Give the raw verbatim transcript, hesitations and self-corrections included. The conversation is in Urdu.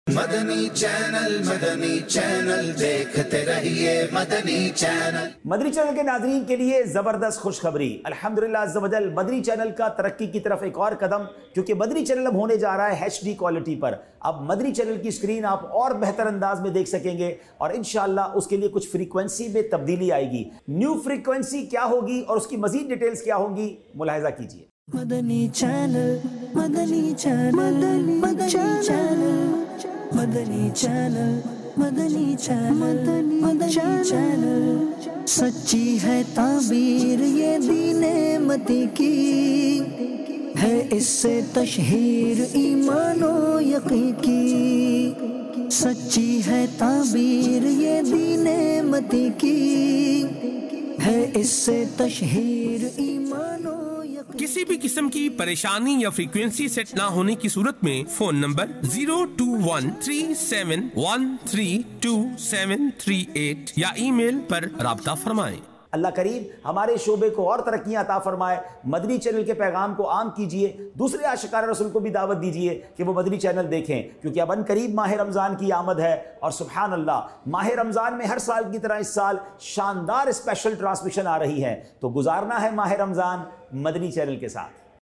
مدنی چینل مدنی چینل دیکھتے رہیے مدنی چینل۔ مدنی چینل کے ناظرین کے لیے زبردست خوشخبری، الحمدللہ عز و جل مدنی چینل کا ترقی کی طرف ایک اور قدم، کیونکہ مدنی چینل اب ہونے جا رہا ہے ایچ ڈی کوالٹی پر۔ اب مدنی چینل کی سکرین آپ اور بہتر انداز میں دیکھ سکیں گے، اور انشاءاللہ اس کے لیے کچھ فریکوینسی میں تبدیلی آئے گی۔ نیو فریکوینسی کیا ہوگی اور اس کی مزید ڈیٹیلز کیا ہوں گی، ملاحظہ کیجیے۔ مدنی چینل مدنی چینل مدنی چینل مدنی چینل مدنی چینل مدنی چینل سچی ہے تعبیر یہ دین متی کی، ہے اس سے تشہیر ایمان و یقین کی۔ سچی ہے تعبیر یہ دین متی کی، ہے اس سے تشہیر ایمان و کسی بھی قسم کی پریشانی یا فریکوینسی سیٹ نہ ہونے کی صورت میں phone number zero two one three seven one three two seven three eight یا ای میل پر رابطہ فرمائیں۔ اللہ کریم ہمارے شعبے کو اور ترقیاں عطا فرمائے۔ مدنی چینل کے پیغام کو عام کیجئے، دوسرے عاشقان رسول کو بھی دعوت دیجئے کہ وہ مدنی چینل دیکھیں، کیونکہ اب ان قریب ماہ رمضان کی آمد ہے، اور سبحان اللہ ماہ رمضان میں ہر سال کی طرح اس سال شاندار اسپیشل ٹرانسمیشن آ رہی ہے، تو گزارنا ہے ماہ رمضان مدنی چینل کے ساتھ۔